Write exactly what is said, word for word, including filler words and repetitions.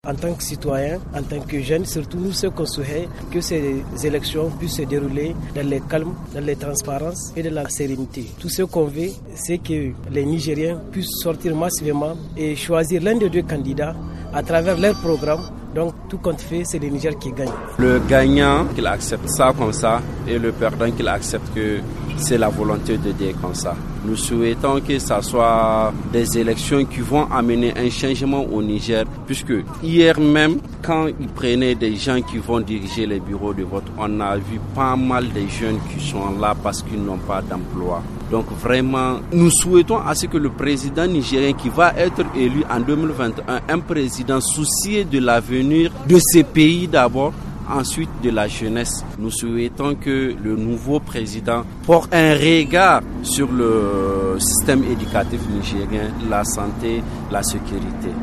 en tant que citoyen, en tant que jeune, surtout nous ce qu'on souhaite, que ces élections puissent se dérouler dans le calme, dans la transparence et dans la sérénité. Tout ce qu'on veut, c'est que les Nigériens puissent sortir massivement et choisir l'un des deux candidats à travers leur programme. Donc tout compte fait, c'est le Niger qui gagne. Le gagnant, qu'il accepte ça comme ça, et le perdant, qu'il accepte que c'est la volonté de Dieu comme ça. Nous souhaitons que ce soit des élections qui vont amener un changement au Niger, puisque hier même, quand ils prenaient des gens qui vont diriger les bureaux de vote, on a vu pas mal de jeunes qui sont là parce qu'ils n'ont pas d'emploi. Donc vraiment, nous souhaitons à ce que le président nigérien qui va être élu en deux mille vingt et un, un président soucieux de l'avenir de ce pays d'abord, ensuite de la jeunesse. Nous souhaitons que le nouveau président porte un regard sur le système éducatif nigérien, la santé, la sécurité.